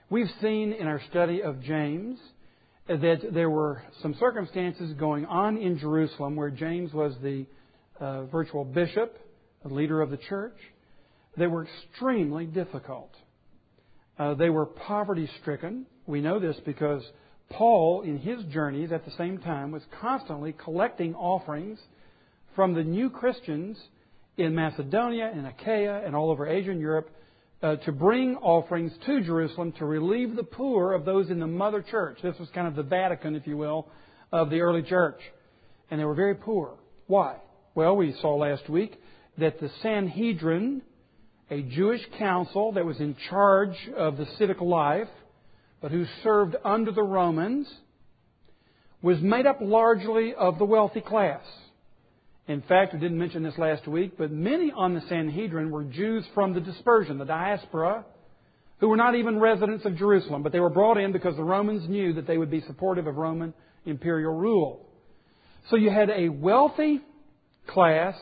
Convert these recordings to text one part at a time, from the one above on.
We've seen in our study of James that there were some circumstances going on in Jerusalem where James was the virtual bishop, the leader of the church. They were extremely difficult. They were poverty-stricken. We know this because Paul, in his journeys at the same time, was constantly collecting offerings from the new Christians in Macedonia and Achaia and all over Asia and Europe to bring offerings to Jerusalem to relieve the poor of those in the mother church. This was kind of the Vatican, if you will, of the early church. And they were very poor. Why? Well, we saw last week that the Sanhedrin, a Jewish council that was in charge of the civic life, but who served under the Romans, was made up largely of the wealthy class. In fact, we didn't mention this last week, but many on the Sanhedrin were Jews from the dispersion, the diaspora, who were not even residents of Jerusalem, but they were brought in because the Romans knew that they would be supportive of Roman imperial rule. So you had a wealthy class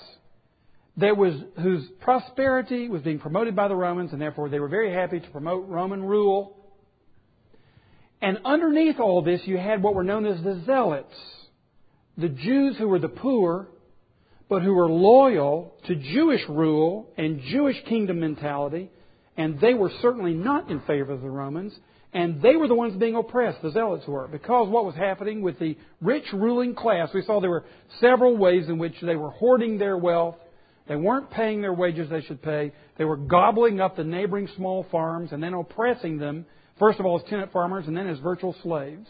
whose prosperity was being promoted by the Romans, and therefore they were very happy to promote Roman rule. And underneath all this, you had what were known as the Zealots, the Jews who were the poor, but who were loyal to Jewish rule and Jewish kingdom mentality, and they were certainly not in favor of the Romans, and they were the ones being oppressed, the Zealots were, because what was happening with the rich ruling class. We saw there were several ways in which they were hoarding their wealth. They weren't paying their wages they should pay. They were gobbling up the neighboring small farms and then oppressing them, first of all as tenant farmers and then as virtual slaves.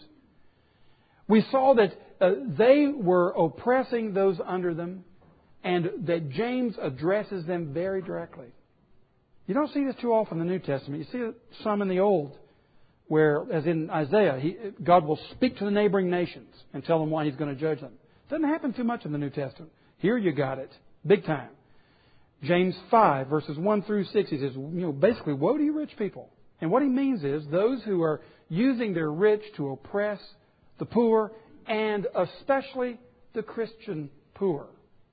We saw that they were oppressing those under them, and that James addresses them very directly. You don't see this too often in the New Testament. You see it some in the Old, where, as in Isaiah, God will speak to the neighboring nations and tell them why He's going to judge them. It doesn't happen too much in the New Testament. Here you got it, big time. James 5, verses 1 through 6, he says, basically, woe to you rich people. And what he means is those who are using their rich to oppress the poor, and especially the Christian poor.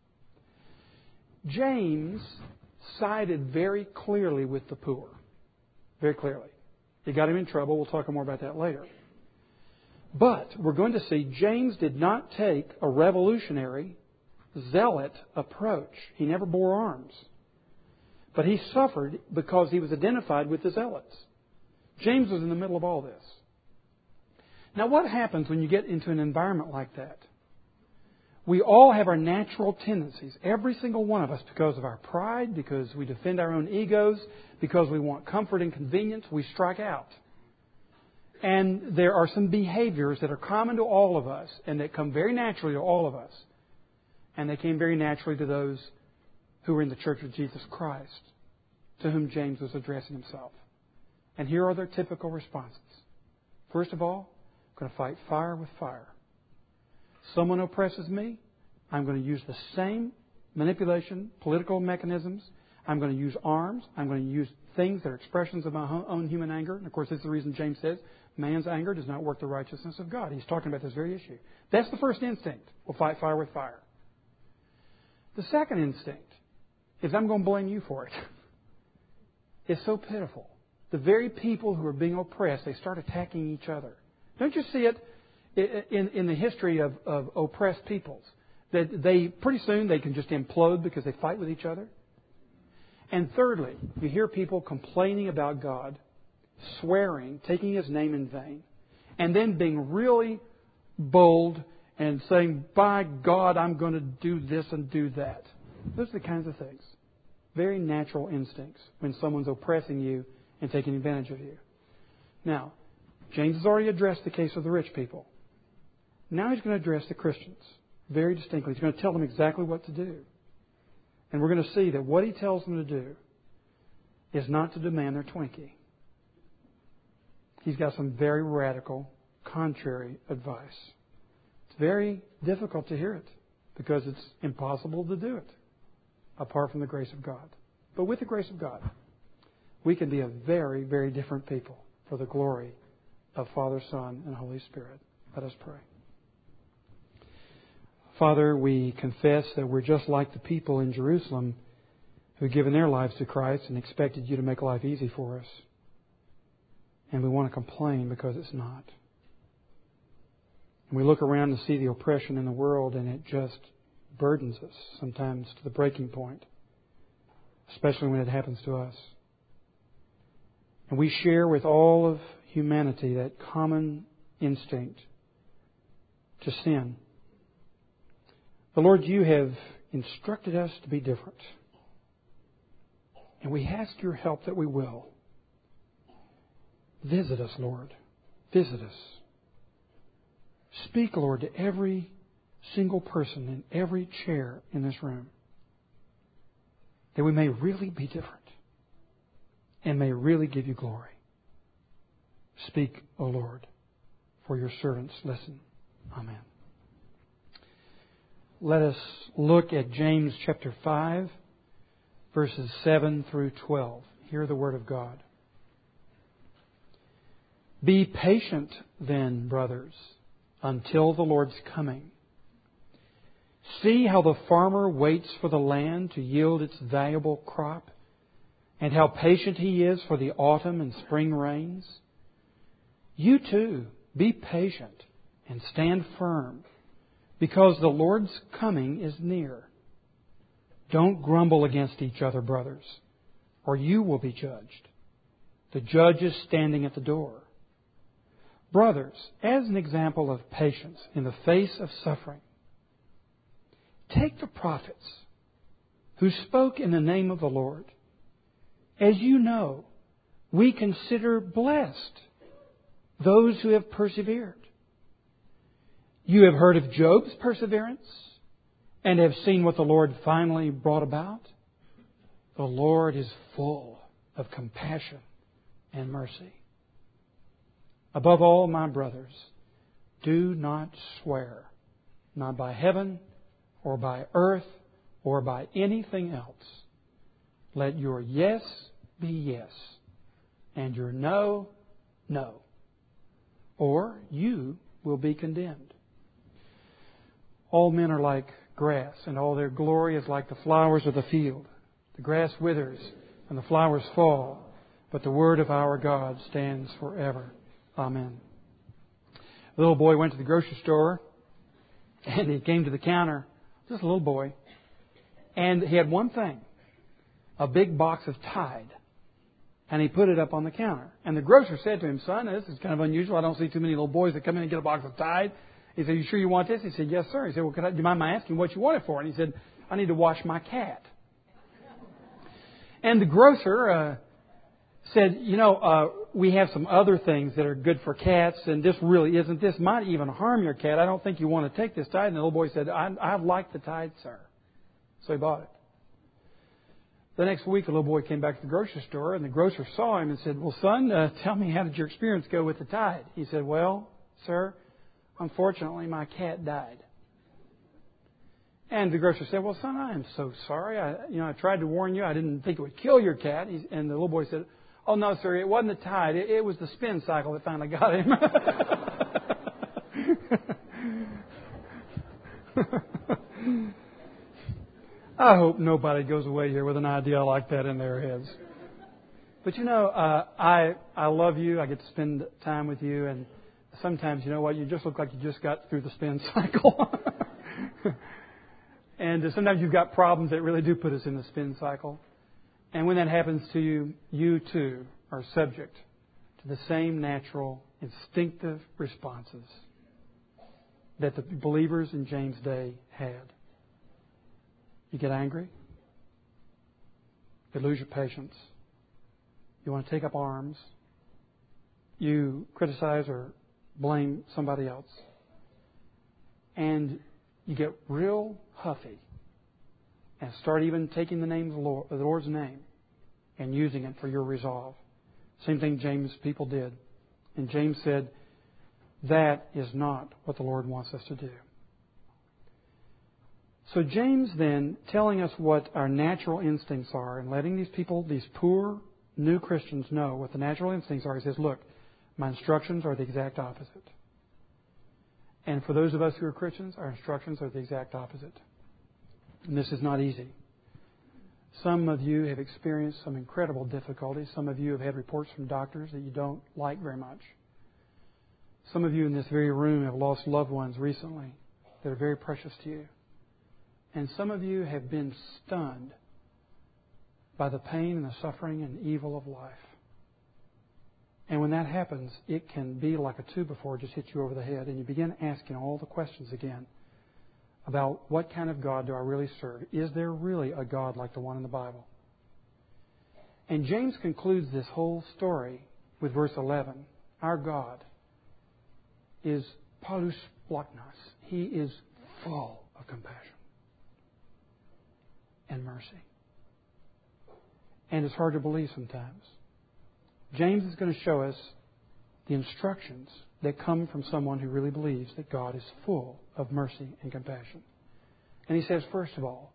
James sided very clearly with the poor. Very clearly. He got him in trouble. We'll talk more about that later. But we're going to see James did not take a revolutionary, zealot approach. He never bore arms. But he suffered because he was identified with the zealots. James was in the middle of all this. Now, what happens when you get into an environment like that? We all have our natural tendencies, every single one of us, because of our pride, because we defend our own egos, because we want comfort and convenience, we strike out. And there are some behaviors that are common to all of us and that come very naturally to all of us. And they came very naturally to those who were in the Church of Jesus Christ, to whom James was addressing himself. And here are their typical responses. First of all, I'm going to fight fire with fire. Someone oppresses me, I'm going to use the same manipulation, political mechanisms. I'm going to use arms. I'm going to use things that are expressions of my own human anger. And of course, this is the reason James says, man's anger does not work the righteousness of God. He's talking about this very issue. That's the first instinct. We'll fight fire with fire. The second instinct is I'm going to blame you for it. It's so pitiful. The very people who are being oppressed, they start attacking each other. Don't you see it in the history of oppressed peoples? That pretty soon they can just implode because they fight with each other. And thirdly, you hear people complaining about God, swearing, taking His name in vain, and then being really bold and saying, by God, I'm going to do this and do that. Those are the kinds of things. Very natural instincts when someone's oppressing you and taking advantage of you. Now, James has already addressed the case of the rich people. Now he's going to address the Christians very distinctly. He's going to tell them exactly what to do. And we're going to see that what he tells them to do is not to demand their Twinkie. He's got some very radical, contrary advice. It's very difficult to hear it because it's impossible to do it apart from the grace of God. But with the grace of God, we can be a very, very different people for the glory of Father, Son, and Holy Spirit. Let us pray. Father, we confess that we're just like the people in Jerusalem who had given their lives to Christ and expected You to make life easy for us. And we want to complain because it's not. And we look around and see the oppression in the world, and it just burdens us sometimes to the breaking point, especially when it happens to us. And we share with all of humanity that common instinct to sin. But Lord, You have instructed us to be different. And we ask Your help that we will. Visit us, Lord. Visit us. Speak, Lord, to every single person in every chair in this room, that we may really be different and may really give You glory. Speak, O Lord, for Your servants listen. Amen. Let us look at James chapter 5, verses 7 through 12. Hear the Word of God. Be patient then, brothers, until the Lord's coming. See how the farmer waits for the land to yield its valuable crop, and how patient he is for the autumn and spring rains. You too, be patient and stand firm, because the Lord's coming is near. Don't grumble against each other, brothers, or you will be judged. The judge is standing at the door. Brothers, as an example of patience in the face of suffering, take the prophets who spoke in the name of the Lord. As you know, we consider blessed those who have persevered. You have heard of Job's perseverance and have seen what the Lord finally brought about. The Lord is full of compassion and mercy. Above all, my brothers, do not swear, not by heaven or by earth or by anything else. Let your yes be yes and your no, no, or you will be condemned. All men are like grass, and all their glory is like the flowers of the field. The grass withers and the flowers fall, but the word of our God stands forever. Amen. A little boy went to the grocery store, and he came to the counter, just a little boy, and he had one thing, a big box of Tide, and he put it up on the counter. And the grocer said to him, "Son, this is kind of unusual. I don't see too many little boys that come in and get a box of Tide." He said, "You sure you want this?" He said, "Yes, sir." He said, "Well, do you mind my asking what you want it for?" And he said, "I need to wash my cat." And the grocer said, we have some other things that are good for cats, and this really isn't. This might even harm your cat. I don't think you want to take this Tide." And the little boy said, I like the Tide, sir. So he bought it. The next week, the little boy came back to the grocery store, and the grocer saw him and said, "Well, son, tell me, how did your experience go with the Tide?" He said, "Well, sir, unfortunately, my cat died." And the grocer said, "Well, son, I am so sorry. I tried to warn you. I didn't think it would kill your cat." And the little boy said, "Oh, no, sir, it wasn't the Tide. It was the spin cycle that finally got him." I hope nobody goes away here with an idea like that in their heads. But I love you. I get to spend time with you. And sometimes, you know what, you just look like you just got through the spin cycle. And sometimes you've got problems that really do put us in the spin cycle. And when that happens to you, you too are subject to the same natural, instinctive responses that the believers in James' day had. You get angry. You lose your patience. You want to take up arms. You criticize or blame somebody else. And you get real huffy and start even taking the name of the Lord's name and using it for your resolve. Same thing James' people did. And James said, that is not what the Lord wants us to do. So James then, telling us what our natural instincts are and letting these people, these poor new Christians, know what the natural instincts are, he says, look, my instructions are the exact opposite. And for those of us who are Christians, our instructions are the exact opposite. And this is not easy. Some of you have experienced some incredible difficulties. Some of you have had reports from doctors that you don't like very much. Some of you in this very room have lost loved ones recently that are very precious to you. And some of you have been stunned by the pain and the suffering and evil of life. And when that happens, it can be like a 2-by-4 just hit you over the head, and you begin asking all the questions again about what kind of God do I really serve? Is there really a God like the one in the Bible? And James concludes this whole story with verse 11. Our God is palus plaknos. He is full of compassion and mercy. And it's hard to believe sometimes. James is going to show us the instructions that come from someone who really believes that God is full of mercy and compassion. And he says, first of all,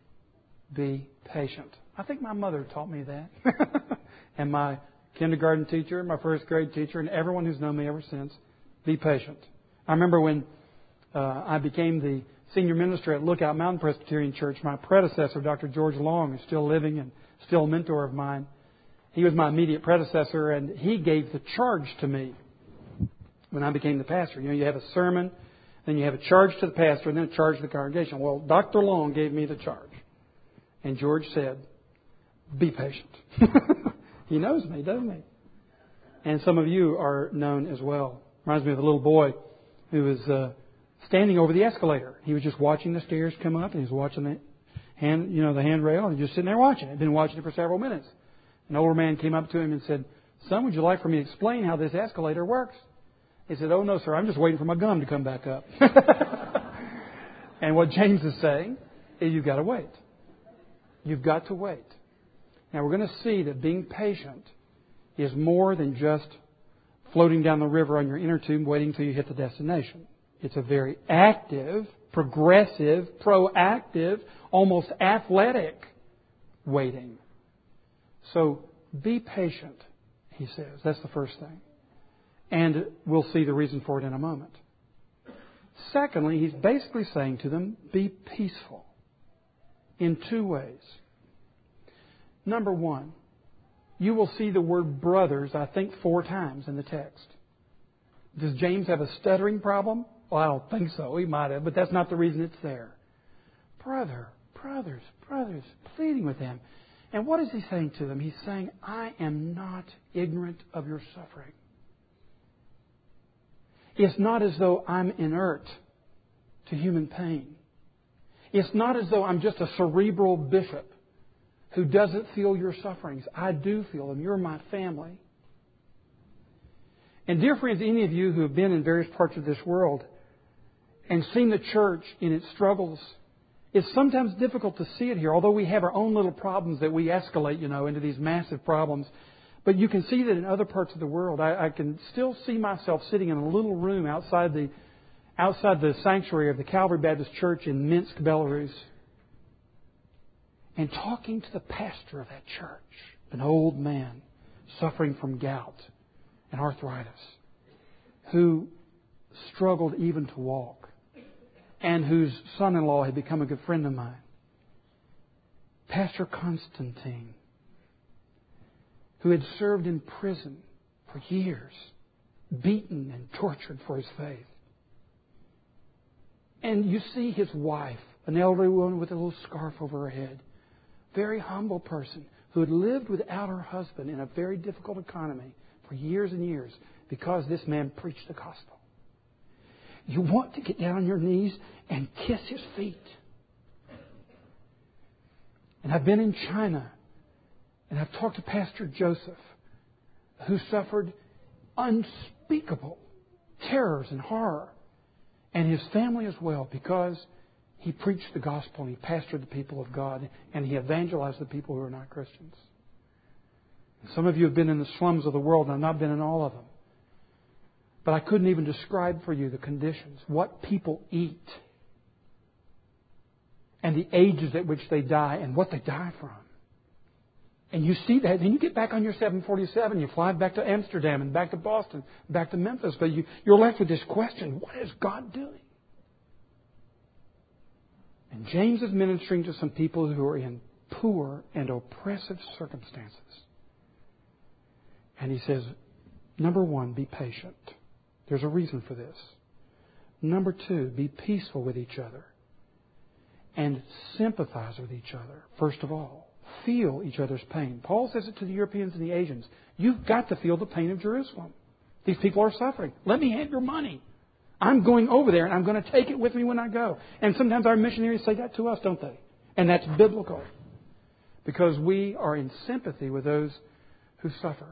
be patient. I think my mother taught me that. And my kindergarten teacher, my first grade teacher, and everyone who's known me ever since, be patient. I remember when I became the senior minister at Lookout Mountain Presbyterian Church, my predecessor, Dr. George Long, is still living and still a mentor of mine. He was my immediate predecessor, and he gave the charge to me when I became the pastor. You know, you have a sermon, then you have a charge to the pastor, and then a charge to the congregation. Well, Dr. Long gave me the charge. And George said, be patient. He knows me, doesn't he? And some of you are known as well. Reminds me of a little boy who was standing over the escalator. He was just watching the stairs come up, and he was watching the handrail, and just sitting there watching it. He'd been watching it for several minutes. An older man came up to him and said, "Son, would you like for me to explain how this escalator works?" He said, "Oh, no, sir. I'm just waiting for my gum to come back up." And what James is saying is you've got to wait. You've got to wait. Now, we're going to see that being patient is more than just floating down the river on your inner tube waiting until you hit the destination. It's a very active, progressive, proactive, almost athletic waiting. So be patient, he says. That's the first thing. And we'll see the reason for it in a moment. Secondly, he's basically saying to them, be peaceful in 2 ways. Number 1, you will see the word brothers, I think, 4 times in the text. Does James have a stuttering problem? Well, I don't think so. He might have, but that's not the reason it's there. Brothers, pleading with them. And what is he saying to them? He's saying, I am not ignorant of your suffering. It's not as though I'm inert to human pain. It's not as though I'm just a cerebral bishop who doesn't feel your sufferings. I do feel them. You're my family. And dear friends, any of you who have been in various parts of this world and seen the church in its struggles, it's sometimes difficult to see it here, although we have our own little problems that we escalate, into these massive problems. But you can see that in other parts of the world. I can still see myself sitting in a little room outside the sanctuary of the Calvary Baptist Church in Minsk, Belarus, and talking to the pastor of that church, an old man suffering from gout and arthritis, who struggled even to walk, and whose son-in-law had become a good friend of mine. Pastor Constantine, who had served in prison for years, beaten and tortured for his faith. And you see his wife, an elderly woman with a little scarf over her head, very humble person who had lived without her husband in a very difficult economy for years and years because this man preached the gospel. You want to get down on your knees and kiss his feet. And I've been in China, and I've talked to Pastor Joseph, who suffered unspeakable terrors and horror, and his family as well, because he preached the gospel and he pastored the people of God and he evangelized the people who are not Christians. Some of you have been in the slums of the world, and I've not been in all of them. But I couldn't even describe for you the conditions, what people eat, and the ages at which they die, and what they die from. And you see that, and you get back on your 747, you fly back to Amsterdam and back to Boston, back to Memphis, but you're left with this question, what is God doing? And James is ministering to some people who are in poor and oppressive circumstances. And he says, number one, be patient. There's a reason for this. Number two, be peaceful with each other. And sympathize with each other, first of all. Feel each other's pain. Paul says it to the Europeans and the Asians. You've got to feel the pain of Jerusalem. These people are suffering. Let me have your money. I'm going over there and I'm going to take it with me when I go. And sometimes our missionaries say that to us, don't they? And that's biblical. Because we are in sympathy with those who suffer.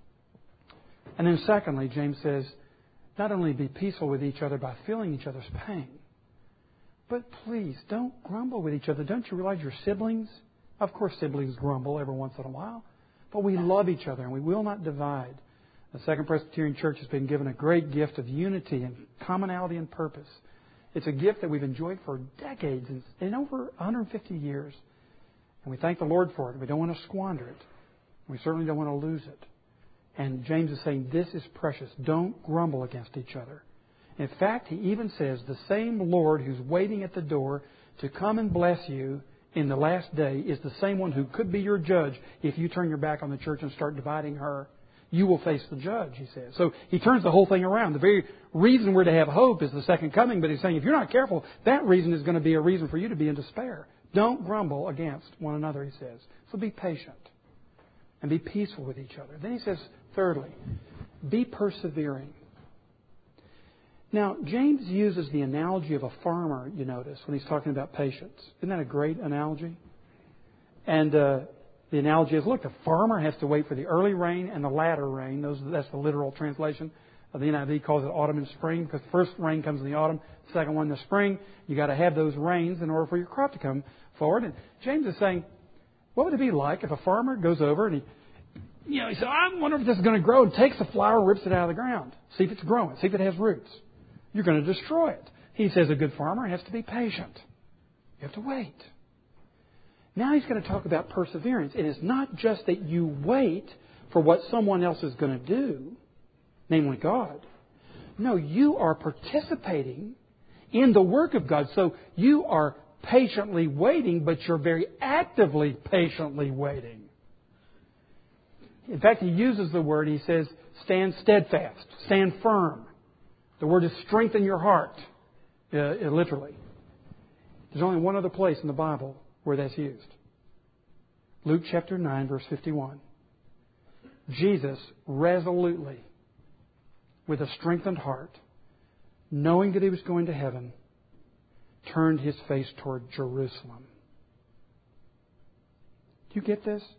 And then secondly, James says, not only be peaceful with each other by feeling each other's pain, but please don't grumble with each other. Don't you realize you're siblings? Of course siblings grumble every once in a while. But we love each other and we will not divide. The Second Presbyterian Church has been given a great gift of unity and commonality and purpose. It's a gift that we've enjoyed for decades and over 150 years. And we thank the Lord for it. We don't want to squander it. We certainly don't want to lose it. And James is saying this is precious. Don't grumble against each other. In fact, he even says the same Lord who's waiting at the door to come and bless you in the last day is the same one who could be your judge if you turn your back on the church and start dividing her. You will face the judge, he says. So he turns the whole thing around. The very reason we're to have hope is the second coming, but he's saying if you're not careful, that reason is going to be a reason for you to be in despair. Don't grumble against one another, he says. So be patient and be peaceful with each other. Then he says, thirdly, be persevering. Now, James uses the analogy of a farmer, you notice, when he's talking about patience. Isn't that a great analogy? And the analogy is, look, the farmer has to wait for the early rain and the latter rain. That's the literal translation. The NIV calls it autumn and spring because the first rain comes in the autumn, the second one in the spring. You've got to have those rains in order for your crop to come forward. And James is saying, what would it be like if a farmer goes over and he said, I wonder if this is going to grow, and takes the flower, rips it out of the ground. See if it's growing. See if it has roots. You're going to destroy it. He says a good farmer has to be patient. You have to wait. Now he's going to talk about perseverance. It is not just that you wait for what someone else is going to do, namely God. No, you are participating in the work of God. So you are patiently waiting, but you're very actively patiently waiting. In fact, he uses the word, he says, stand steadfast, stand firm. The word is strengthen your heart, literally. There's only one other place in the Bible where that's used. Luke chapter 9, verse 51. Jesus resolutely, with a strengthened heart, knowing that he was going to heaven, turned his face toward Jerusalem. Do you get this?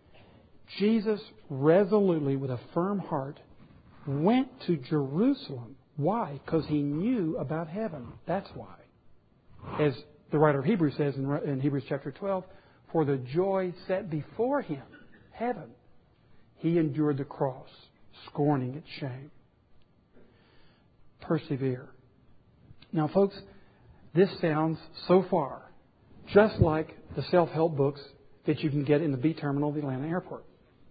Jesus resolutely, with a firm heart, went to Jerusalem. Why? Because he knew about heaven. That's why. As the writer of Hebrews says in Hebrews chapter 12, for the joy set before him, heaven, he endured the cross, scorning its shame. Persevere. Now, folks, this sounds so far just like the self-help books that you can get in the B terminal of the Atlanta airport.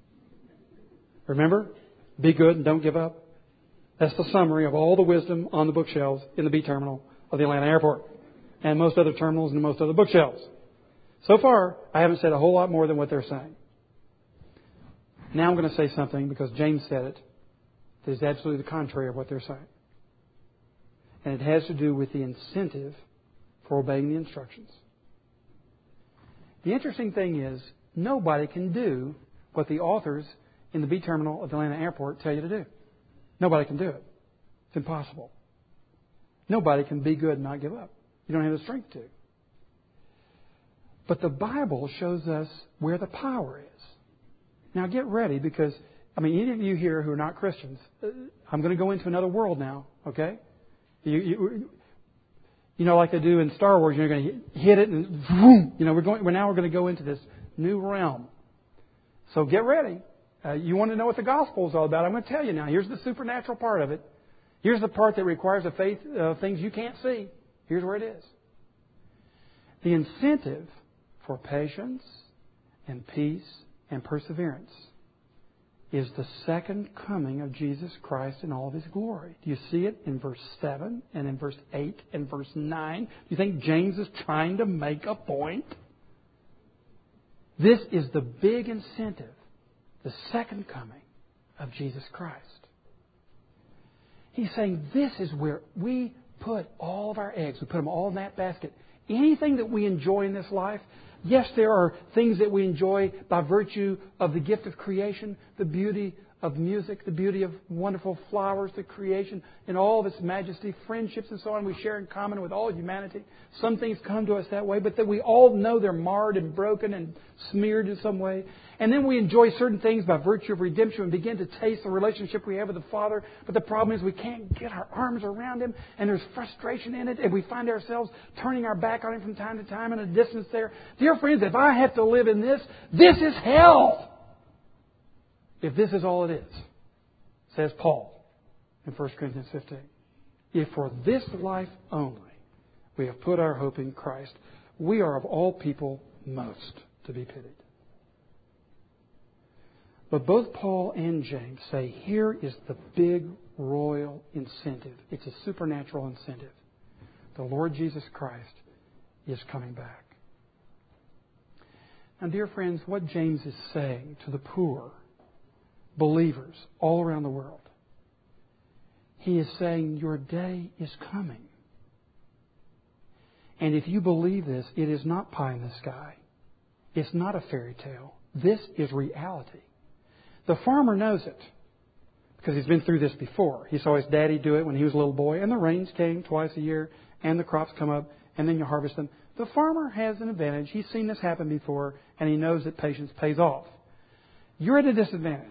Remember? Be good and don't give up. That's the summary of all the wisdom on the bookshelves in the B terminal of the Atlanta airport. And most other terminals and most other bookshelves. So far, I haven't said a whole lot more than what they're saying. Now I'm going to say something, because James said it, that is absolutely the contrary of what they're saying. And it has to do with the incentive for obeying the instructions. The interesting thing is, nobody can do what the authors in the B terminal of the Atlanta airport tell you to do. Nobody can do it. It's impossible. Nobody can be good and not give up. You don't have the strength to. But the Bible shows us where the power is. Now get ready, because, any of you here who are not Christians, I'm going to go into another world now, okay? You like they do in Star Wars, you're going to hit it and boom, we're going to go into this new realm. So get ready. You want to know what the gospel is all about? I'm going to tell you now. Here's the supernatural part of it. Here's the part that requires the faith of things you can't see. Here's where it is. The incentive for patience and peace and perseverance is the second coming of Jesus Christ in all of His glory. Do you see it in verse 7 and in verse 8 and verse 9? Do you think James is trying to make a point? This is the big incentive, the second coming of Jesus Christ. He's saying this is where we put all of our eggs. We put them all in that basket. Anything that we enjoy in this life, yes, there are things that we enjoy by virtue of the gift of creation, the beauty of music, the beauty of wonderful flowers, the creation in all of its majesty, friendships and so on we share in common with all humanity. Some things come to us that way, but that we all know they're marred and broken and smeared in some way. And then we enjoy certain things by virtue of redemption and begin to taste the relationship we have with the Father. But the problem is we can't get our arms around Him, and there's frustration in it, and we find ourselves turning our back on Him from time to time in a distance there. Dear friends, if I have to live in this, this is hell! If this is all it is, says Paul in 1 Corinthians 15. If for this life only we have put our hope in Christ, we are of all people most to be pitied. But both Paul and James say here is the big royal incentive. It's a supernatural incentive. The Lord Jesus Christ is coming back. Now, dear friends, what James is saying to the poor, believers all around the world, he is saying your day is coming. And if you believe this, it is not pie in the sky. It's not a fairy tale. This is reality. The farmer knows it because he's been through this before. He saw his daddy do it when he was a little boy, and the rains came twice a year, and the crops come up, and then you harvest them. The farmer has an advantage. He's seen this happen before, and he knows that patience pays off. You're at a disadvantage.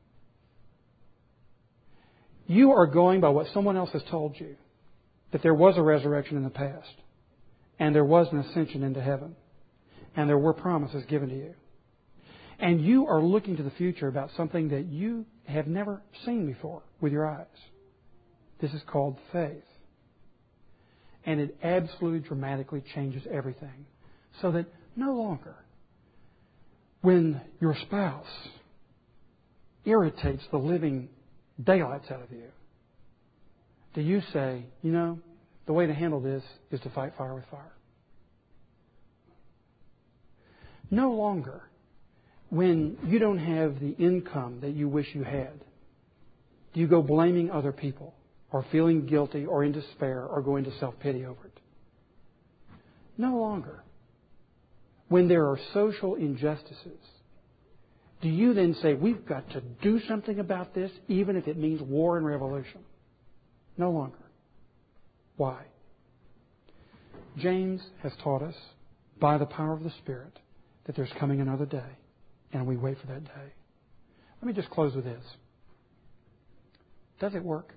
You are going by what someone else has told you, that there was a resurrection in the past, and there was an ascension into heaven, and there were promises given to you. And you are looking to the future about something that you have never seen before with your eyes. This is called faith. And it absolutely dramatically changes everything. So that no longer, when your spouse irritates the living daylights out of you, do you say, you know, the way to handle this is to fight fire with fire. No longer, when you don't have the income that you wish you had, do you go blaming other people or feeling guilty or in despair or go into self-pity over it. No longer, when there are social injustices, do you then say, we've got to do something about this, even if it means war and revolution? No longer. Why? James has taught us, by the power of the Spirit, that there's coming another day, and we wait for that day. Let me just close with this. Does it work?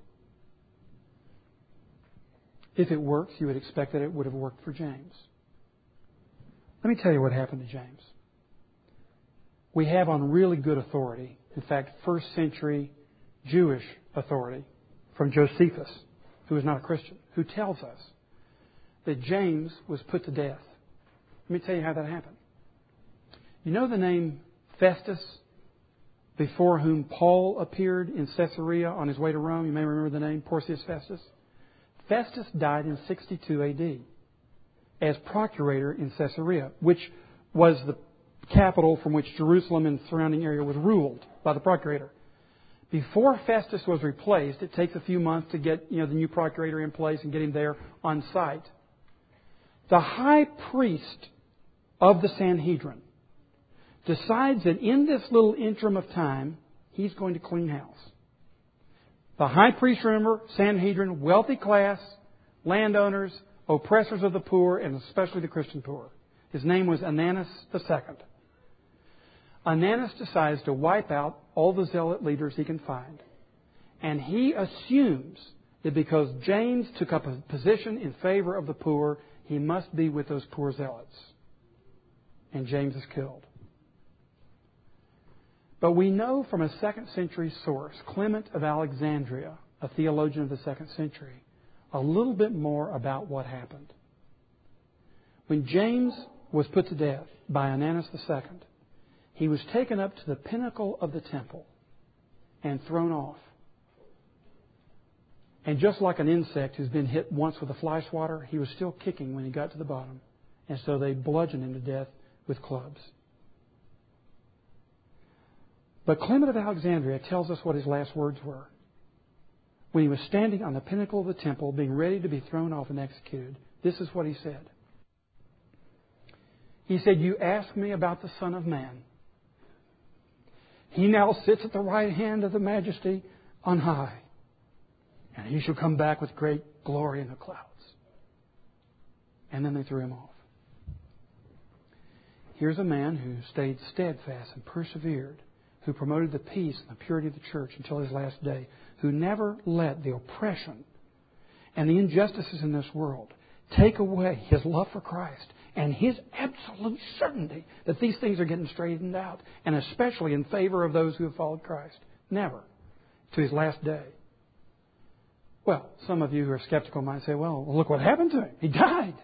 If it works, you would expect that it would have worked for James. Let me tell you what happened to James. We have on really good authority, in fact, first century Jewish authority, from Josephus, who is not a Christian, who tells us that James was put to death. Let me tell you how that happened. You know the name Festus, before whom Paul appeared in Caesarea on his way to Rome? You may remember the name, Porcius Festus. Festus died in 62 AD as procurator in Caesarea, which was the capital from which Jerusalem and the surrounding area was ruled by the procurator. Before Festus was replaced, it takes a few months to get the new procurator in place and get him there on site. The high priest of the Sanhedrin decides that in this little interim of time, he's going to clean house. The high priest, remember, Sanhedrin, wealthy class, landowners, oppressors of the poor, and especially the Christian poor. His name was Ananus II. Ananus decides to wipe out all the zealot leaders he can find. And he assumes that because James took up a position in favor of the poor, he must be with those poor zealots. And James is killed. But we know from a 2nd century source, Clement of Alexandria, a theologian of the 2nd century, a little bit more about what happened. When James was put to death by Ananus II, he was taken up to the pinnacle of the temple and thrown off. And just like an insect who's been hit once with a fly swatter, he was still kicking when he got to the bottom. And so they bludgeoned him to death with clubs. But Clement of Alexandria tells us what his last words were. When he was standing on the pinnacle of the temple, being ready to be thrown off and executed, this is what he said. He said, "You ask me about the Son of Man. He now sits at the right hand of the Majesty on high, and He shall come back with great glory in the clouds." And then they threw Him off. Here's a man who stayed steadfast and persevered, who promoted the peace and the purity of the church until his last day, who never let the oppression and the injustices in this world take away his love for Christ and his absolute certainty that these things are getting straightened out, and especially in favor of those who have followed Christ. Never. To his last day. Well, some of you who are skeptical might say, well, look what happened to him. He died.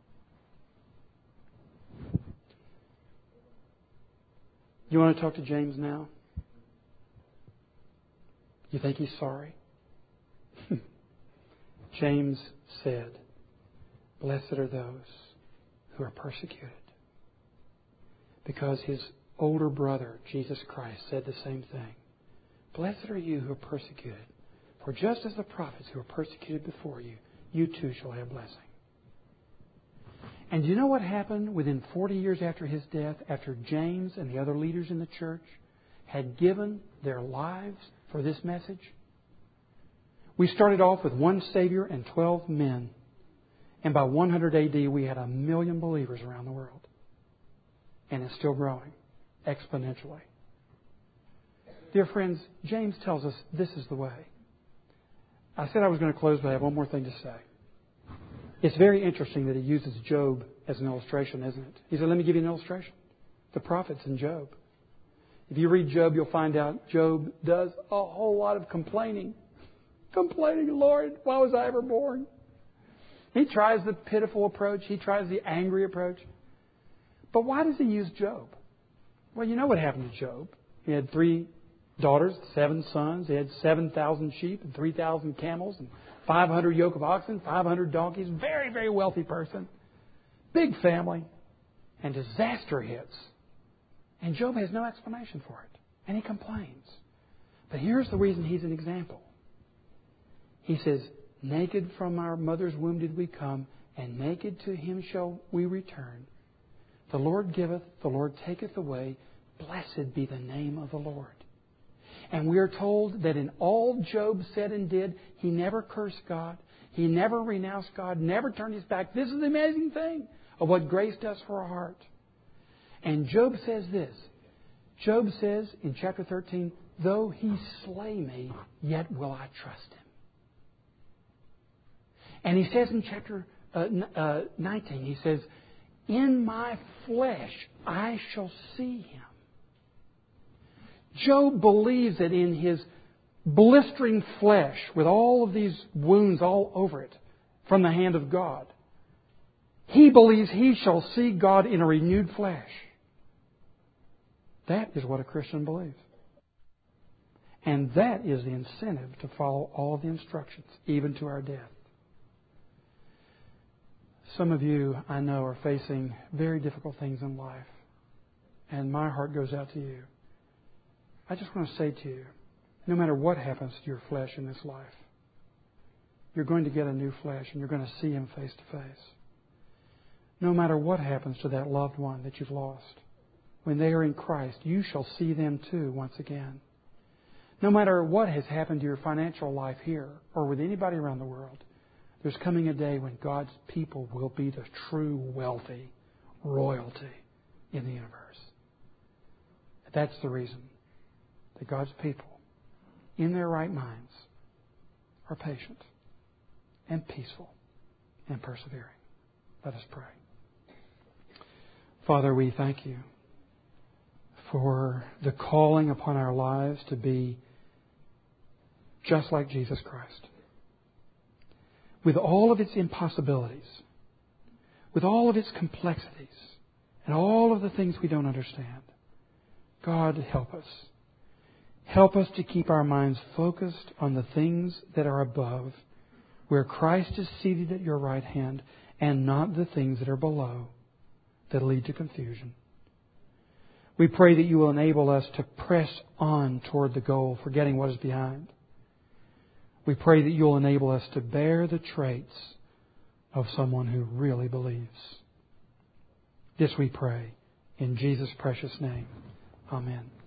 You want to talk to James now? You think he's sorry? James said, "Blessed are those who are persecuted." Because his older brother, Jesus Christ, said the same thing. "Blessed are you who are persecuted, for just as the prophets who were persecuted before you, you too shall have blessing." And do you know what happened within 40 years after his death, after James and the other leaders in the church had given their lives for this message? We started off with one Savior and 12 men. And by 100 AD, we had 1 million believers around the world. And it's still growing exponentially. Dear friends, James tells us this is the way. I said I was going to close, but I have one more thing to say. It's very interesting that he uses Job as an illustration, isn't it? He said, let me give you an illustration. The prophets in Job. If you read Job, you'll find out Job does a whole lot of complaining. Complaining, "Lord, why was I ever born?" He tries the pitiful approach. He tries the angry approach. But why does he use Job? Well, you know what happened to Job. He had 3 daughters, 7 sons. He had 7,000 sheep and 3,000 camels and 500 yoke of oxen, 500 donkeys. Very, very wealthy person. Big family. And disaster hits. And Job has no explanation for it. And he complains. But here's the reason he's an example. He says, "Naked from our mother's womb did we come, and naked to Him shall we return. The Lord giveth, the Lord taketh away. Blessed be the name of the Lord." And we are told that in all Job said and did, he never cursed God. He never renounced God, never turned his back. This is the amazing thing of what grace does for our heart. And Job says this. Job says in chapter 13, "Though He slay me, yet will I trust Him." And he says in chapter 19, he says, "In my flesh I shall see Him." Job believes that in his blistering flesh, with all of these wounds all over it from the hand of God, he believes he shall see God in a renewed flesh. That is what a Christian believes. And that is the incentive to follow all the instructions, even to our death. Some of you, I know, are facing very difficult things in life. And my heart goes out to you. I just want to say to you, no matter what happens to your flesh in this life, you're going to get a new flesh and you're going to see Him face to face. No matter what happens to that loved one that you've lost, when they are in Christ, you shall see them too once again. No matter what has happened to your financial life here or with anybody around the world, there's coming a day when God's people will be the true wealthy royalty in the universe. That's the reason that God's people, in their right minds, are patient and peaceful and persevering. Let us pray. Father, we thank You for the calling upon our lives to be just like Jesus Christ. With all of its impossibilities, with all of its complexities, and all of the things we don't understand. God, help us. Help us to keep our minds focused on the things that are above, where Christ is seated at Your right hand, and not the things that are below that lead to confusion. We pray that You will enable us to press on toward the goal, forgetting what is behind. We pray that You'll enable us to bear the traits of someone who really believes. This we pray in Jesus' precious name. Amen.